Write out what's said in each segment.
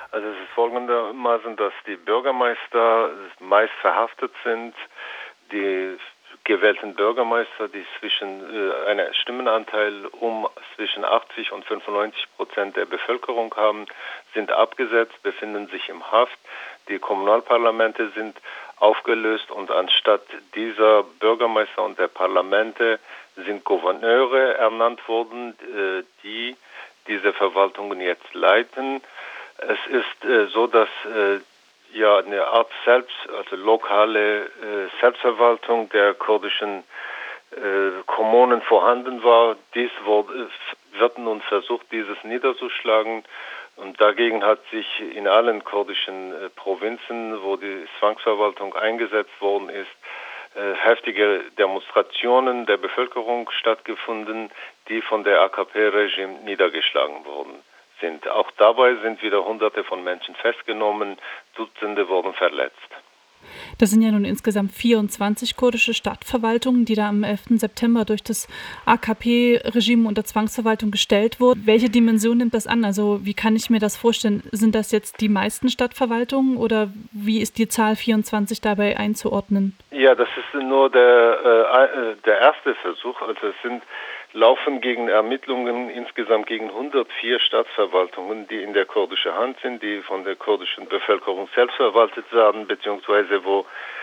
Also es ist folgendermaßen, dass die Bürgermeister meist verhaftet sind. Die gewählten Bürgermeister, die einen Stimmenanteil zwischen 80 und 95% der Bevölkerung haben, sind abgesetzt, befinden sich im Haft. Die Kommunalparlamente sind aufgelöst und anstatt dieser Bürgermeister und der Parlamente sind Gouverneure ernannt worden, die diese Verwaltungen jetzt leiten. Es ist so, dass eine Art lokale Selbstverwaltung der kurdischen Kommunen vorhanden war. Dies wird nun versucht, dieses niederzuschlagen. Und dagegen hat sich in allen kurdischen Provinzen, wo die Zwangsverwaltung eingesetzt worden ist, heftige Demonstrationen der Bevölkerung stattgefunden, die von der AKP-Regime niedergeschlagen wurden sind. Auch dabei sind wieder Hunderte von Menschen festgenommen, Dutzende wurden verletzt. Das sind ja nun insgesamt 24 kurdische Stadtverwaltungen, die da am 11. September durch das AKP-Regime unter Zwangsverwaltung gestellt wurden. Welche Dimension nimmt das an? Also wie kann ich mir das vorstellen? Sind das jetzt die meisten Stadtverwaltungen oder wie ist die Zahl 24 dabei einzuordnen? Ja, das ist nur der erste Versuch. Also laufen gegen Ermittlungen insgesamt gegen 104 Stadtverwaltungen, die in der kurdischen Hand sind, die von der kurdischen Bevölkerung selbst verwaltet werden, beziehungsweise wo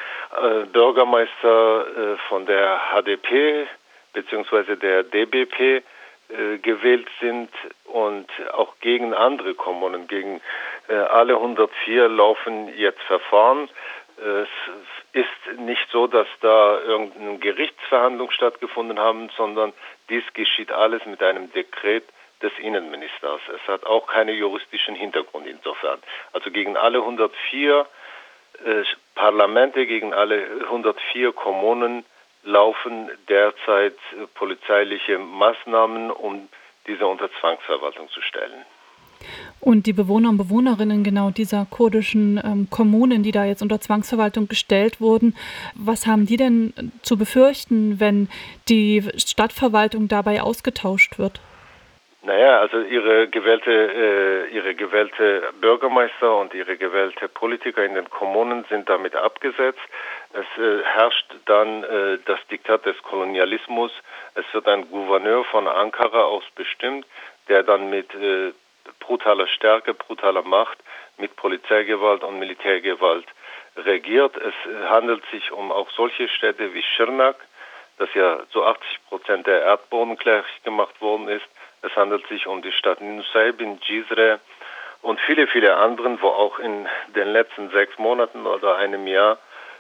Bürgermeister von der HDP beziehungsweise der DBP gewählt sind und auch gegen andere Kommunen, gegen alle 104 laufen jetzt Verfahren. Es ist nicht so, dass da irgendeine Gerichtsverhandlung stattgefunden haben, sondern dies geschieht alles mit einem Dekret des Innenministers. Es hat auch keinen juristischen Hintergrund insofern. Also gegen alle 104 Parlamente, gegen alle 104 Kommunen laufen derzeit polizeiliche Maßnahmen, um diese unter Zwangsverwaltung zu stellen. Und die Bewohner und Bewohnerinnen genau dieser kurdischen Kommunen, die da jetzt unter Zwangsverwaltung gestellt wurden, was haben die denn zu befürchten, wenn die Stadtverwaltung dabei ausgetauscht wird? Naja, also ihre gewählte Bürgermeister und ihre gewählte Politiker in den Kommunen sind damit abgesetzt. Es herrscht dann das Diktat des Kolonialismus. Es wird ein Gouverneur von Ankara aus bestimmt, der dann mit brutaler Stärke, brutaler Macht, mit Polizeigewalt und Militärgewalt regiert. Es handelt sich um auch solche Städte wie Schirnak, das ja zu 80% der Erdboden gleich gemacht worden ist. Es handelt sich um die Stadt Nusaybin, Cizre und viele, viele anderen, wo auch in den letzten 6 Monaten oder einem Jahr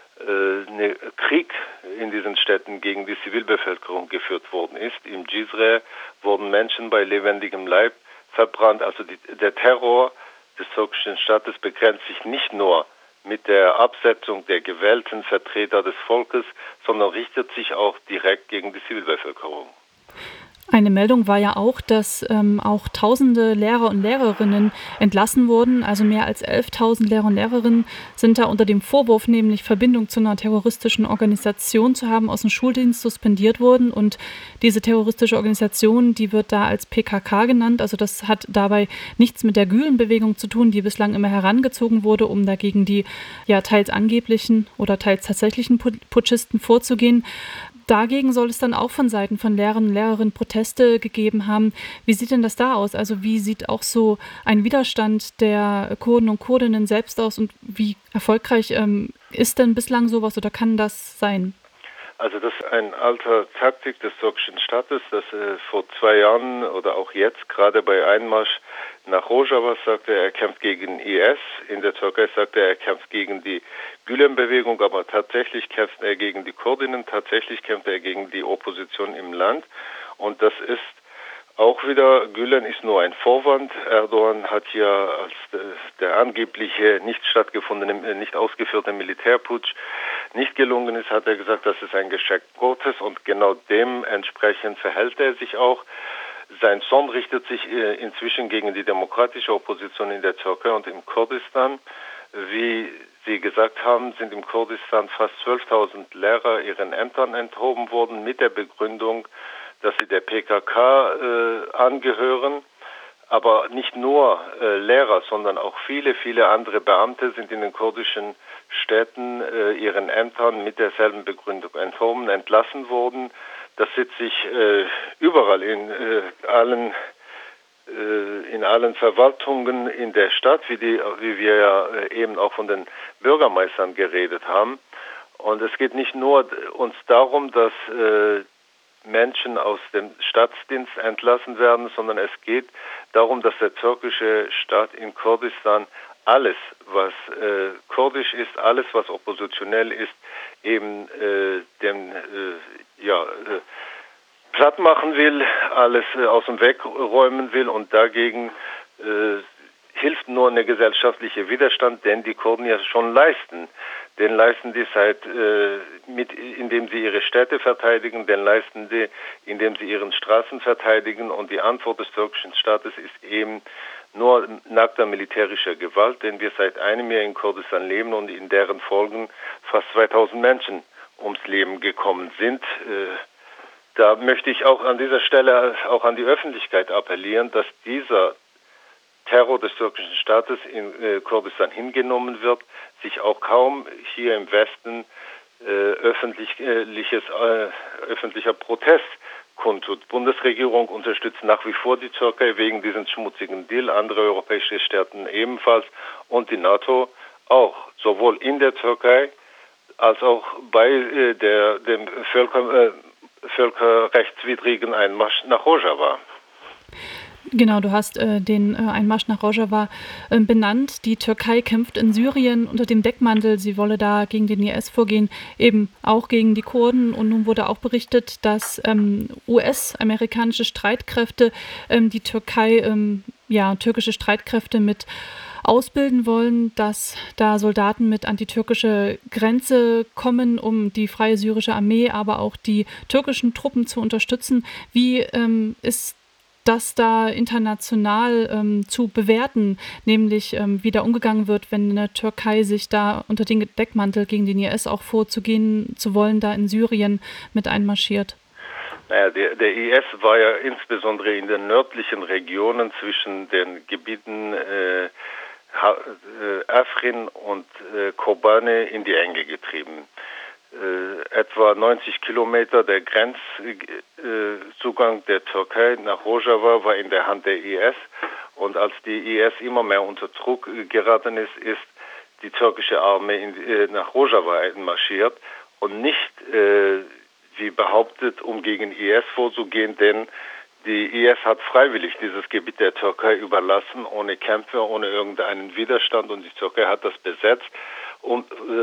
Krieg in diesen Städten gegen die Zivilbevölkerung geführt worden ist. Im Cizre wurden Menschen bei lebendigem Leib verbrannt. Also der Terror des türkischen Staates begrenzt sich nicht nur mit der Absetzung der gewählten Vertreter des Volkes, sondern richtet sich auch direkt gegen die Zivilbevölkerung. Eine Meldung war ja auch, dass auch tausende Lehrer und Lehrerinnen entlassen wurden. Also mehr als 11.000 Lehrer und Lehrerinnen sind da unter dem Vorwurf, nämlich Verbindung zu einer terroristischen Organisation zu haben, aus dem Schuldienst suspendiert worden. Und diese terroristische Organisation, die wird da als PKK genannt. Also das hat dabei nichts mit der Gülenbewegung zu tun, die bislang immer herangezogen wurde, um dagegen die ja teils angeblichen oder teils tatsächlichen Putschisten vorzugehen. Dagegen soll es dann auch von Seiten von Lehrern und Lehrerinnen Proteste gegeben haben. Wie sieht denn das da aus? Also wie sieht auch so ein Widerstand der Kurden und Kurdinnen selbst aus und wie erfolgreich ist denn bislang sowas oder kann das sein? Also das ist eine alte Taktik des türkischen Staates, dass vor 2 Jahren oder auch jetzt gerade bei Einmarsch nach Rojava sagte, er kämpft gegen IS. In der Türkei sagte er kämpft gegen die Gülen-Bewegung, aber tatsächlich kämpft er gegen die Kurdinnen, tatsächlich kämpft er gegen die Opposition im Land. Und das ist auch wieder, Gülen ist nur ein Vorwand. Erdogan hat hier als der angebliche nicht ausgeführte Militärputsch nicht gelungen ist, hat er gesagt, das ist ein Geschenk Gottes und genau dementsprechend verhält er sich auch. Sein Zorn richtet sich inzwischen gegen die demokratische Opposition in der Türkei und im Kurdistan. Wie Sie gesagt haben, sind im Kurdistan fast 12.000 Lehrer ihren Ämtern enthoben worden mit der Begründung, dass sie der PKK angehören. Aber nicht nur Lehrer, sondern auch viele, viele andere Beamte sind in den kurdischen Städten ihren Ämtern mit derselben Begründung enthoben, entlassen worden. Das sitzt sich überall in allen Verwaltungen in der Stadt, wie wir ja eben auch von den Bürgermeistern geredet haben. Und es geht nicht nur uns darum, dass Menschen aus dem Staatsdienst entlassen werden, sondern es geht darum, dass der türkische Staat in Kurdistan alles, was kurdisch ist, alles, was oppositionell ist, eben platt machen will, alles aus dem Weg räumen will, und dagegen hilft nur eine gesellschaftliche Widerstand, den die Kurden ja schon leisten. Den leisten die indem sie ihre Städte verteidigen, den leisten die, indem sie ihren Straßen verteidigen, und die Antwort des türkischen Staates ist eben nur nackter militärischer Gewalt, den wir seit einem Jahr in Kurdistan leben und in deren Folgen fast 2000 Menschen ums Leben gekommen sind. Da möchte ich auch an dieser Stelle auch an die Öffentlichkeit appellieren, dass dieser Terror des türkischen Staates in Kurdistan hingenommen wird, sich auch kaum hier im Westen öffentlicher Protest kundtut. Die Bundesregierung unterstützt nach wie vor die Türkei wegen diesem schmutzigen Deal, andere europäische Staaten ebenfalls und die NATO auch, sowohl in der Türkei als auch bei dem völkerrechtswidrigen Einmarsch nach Rojava. Genau, du hast den Einmarsch nach Rojava benannt. Die Türkei kämpft in Syrien unter dem Deckmantel, sie wolle da gegen den IS vorgehen, eben auch gegen die Kurden. Und nun wurde auch berichtet, dass US-amerikanische Streitkräfte die Türkei, türkische Streitkräfte mit ausbilden wollen, dass da Soldaten mit an die türkische Grenze kommen, um die Freie Syrische Armee, aber auch die türkischen Truppen zu unterstützen. Wie ist das da international zu bewerten, nämlich wie da umgegangen wird, wenn eine Türkei sich da unter den Deckmantel gegen den IS auch vorzugehen zu wollen, da in Syrien mit einmarschiert? Naja, der IS war ja insbesondere in den nördlichen Regionen zwischen den Gebieten Afrin und Kobane in die Enge getrieben. Etwa 90 Kilometer der Grenzzugang der Türkei nach Rojava war in der Hand der IS, und als die IS immer mehr unter Druck geraten ist, ist die türkische Armee nach Rojava einmarschiert und nicht, wie behauptet, um gegen IS vorzugehen, denn die IS hat freiwillig dieses Gebiet der Türkei überlassen, ohne Kämpfe, ohne irgendeinen Widerstand, und die Türkei hat das besetzt, um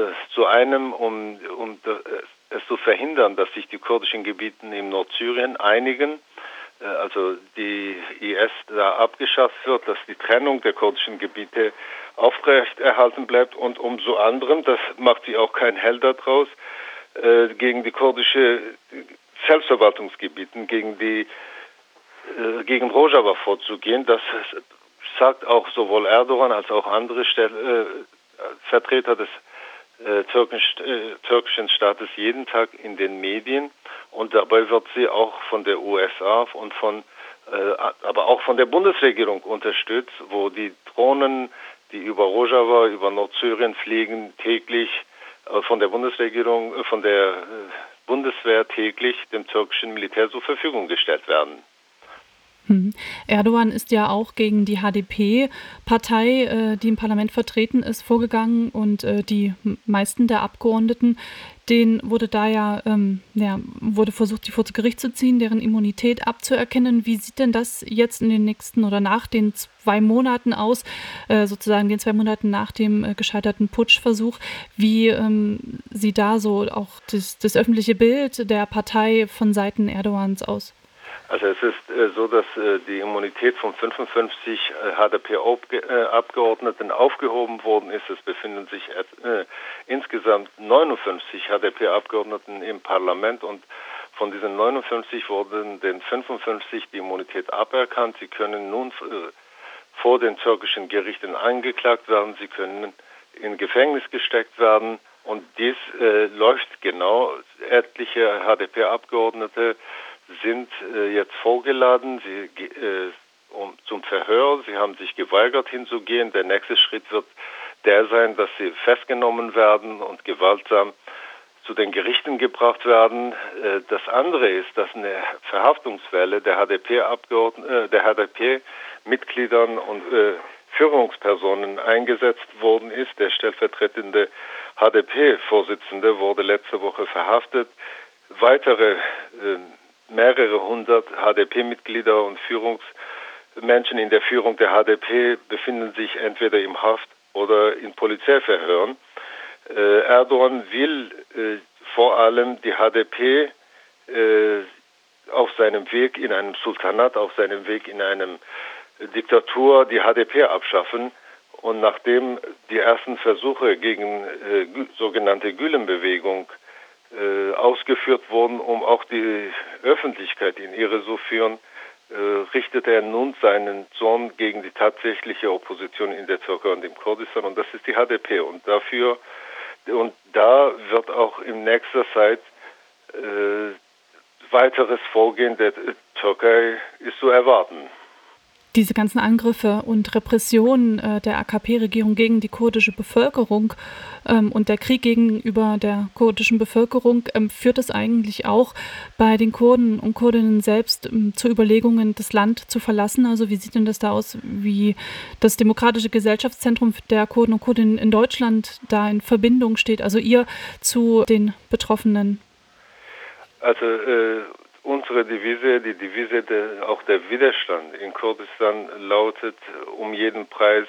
es zu verhindern, dass sich die kurdischen Gebiete im Nordsyrien einigen, also die IS da abgeschafft wird, dass die Trennung der kurdischen Gebiete aufrechterhalten bleibt, und umso anderem, das macht sie auch kein Hehl daraus, gegen die kurdische Selbstverwaltungsgebiete, gegen Rojava vorzugehen. Das sagt auch sowohl Erdogan als auch andere Vertreter des türkischen Staates jeden Tag in den Medien, und dabei wird sie auch von der USA und aber auch von der Bundesregierung unterstützt, wo die Drohnen, die über Rojava, über Nordsyrien fliegen, täglich von der Bundesregierung, von der Bundeswehr täglich dem türkischen Militär zur Verfügung gestellt werden. Erdogan ist ja auch gegen die HDP-Partei, die im Parlament vertreten ist, vorgegangen, und die meisten der Abgeordneten, denen wurde da wurde versucht, die vor Gericht zu ziehen, deren Immunität abzuerkennen. Wie sieht denn das jetzt in den nächsten oder nach den 2 Monaten aus, sozusagen den 2 Monaten nach dem gescheiterten Putschversuch, wie sieht da so auch das öffentliche Bild der Partei von Seiten Erdogans aus? Also es ist so, dass die Immunität von 55 HDP-Abgeordneten aufgehoben worden ist. Es befinden sich insgesamt 59 HDP-Abgeordneten im Parlament, und von diesen 59 wurden den 55 die Immunität aberkannt. Sie können nun vor den türkischen Gerichten angeklagt werden, sie können in Gefängnis gesteckt werden, und dies läuft genau. Etliche HDP-Abgeordnete sind jetzt vorgeladen, zum Verhör. Sie haben sich geweigert hinzugehen. Der nächste Schritt wird der sein, dass sie festgenommen werden und gewaltsam zu den Gerichten gebracht werden. Das andere ist, dass eine Verhaftungswelle der HDP-Mitgliedern und Führungspersonen eingesetzt worden ist. Der stellvertretende HDP-Vorsitzende wurde letzte Woche verhaftet. Weitere mehrere hundert HDP-Mitglieder und Führungsmenschen in der Führung der HDP befinden sich entweder im Haft oder in Polizeiverhören. Erdogan will vor allem die HDP auf seinem Weg in einem Sultanat, auf seinem Weg in einem Diktatur die HDP abschaffen. Und nachdem die ersten Versuche gegen sogenannte Gülen-Bewegung ausgeführt wurden, um auch die Öffentlichkeit in Irre zu führen, richtet er nun seinen Zorn gegen die tatsächliche Opposition in der Türkei und im Kurdistan, und das ist die HDP. Und da wird auch in nächster Zeit weiteres Vorgehen der Türkei ist zu erwarten. Diese ganzen Angriffe und Repressionen der AKP-Regierung gegen die kurdische Bevölkerung und der Krieg gegenüber der kurdischen Bevölkerung, führt es eigentlich auch bei den Kurden und Kurdinnen selbst zu Überlegungen, das Land zu verlassen? Also wie sieht denn das da aus, wie das Demokratische Gesellschaftszentrum der Kurden und Kurdinnen in Deutschland da in Verbindung steht, also ihr zu den Betroffenen? Also unsere Devise, die Devise auch der Widerstand in Kurdistan lautet, um jeden Preis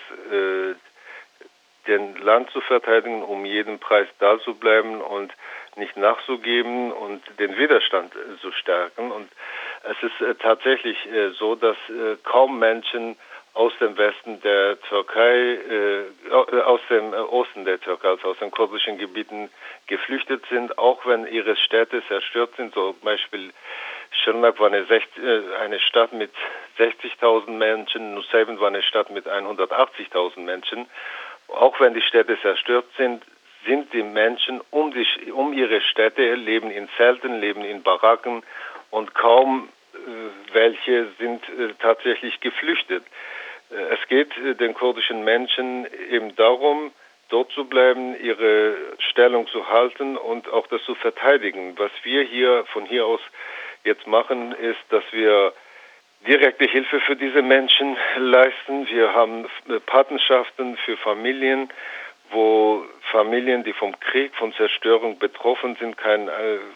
den Land zu verteidigen, um jeden Preis da zu bleiben und nicht nachzugeben und den Widerstand zu stärken. Und es ist tatsächlich so, dass kaum Menschen aus dem Westen der Türkei, aus dem Osten der Türkei, also aus den kurdischen Gebieten geflüchtet sind, auch wenn ihre Städte zerstört sind. So zum Beispiel Schirnak war eine Stadt mit 60.000 Menschen, Nusaybin war eine Stadt mit 180.000 Menschen. Auch wenn die Städte zerstört sind, sind die Menschen um ihre Städte, leben in Zelten, leben in Baracken, und kaum welche sind tatsächlich geflüchtet. Es geht den kurdischen Menschen eben darum, dort zu bleiben, ihre Stellung zu halten und auch das zu verteidigen. Was wir von hier aus jetzt machen, ist, dass wir direkte Hilfe für diese Menschen leisten. Wir haben Patenschaften für Familien, wo Familien, die vom Krieg, von Zerstörung betroffen sind, kein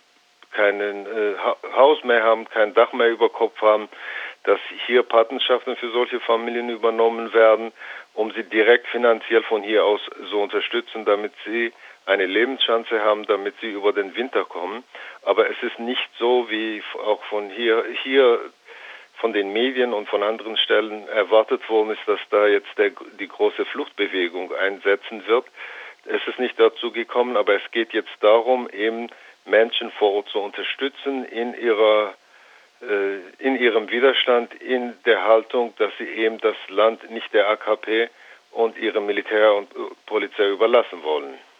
Haus mehr haben, kein Dach mehr über Kopf haben, dass hier Patenschaften für solche Familien übernommen werden, um sie direkt finanziell von hier aus zu unterstützen, damit sie eine Lebenschance haben, damit sie über den Winter kommen. Aber es ist nicht so, wie auch von hier von den Medien und von anderen Stellen erwartet worden ist, dass da jetzt die große Fluchtbewegung einsetzen wird. Es ist nicht dazu gekommen, aber es geht jetzt darum, eben Menschen vor Ort zu unterstützen in ihrem Widerstand, in der Haltung, dass sie eben das Land nicht der AKP und ihrem Militär und Polizei überlassen wollen.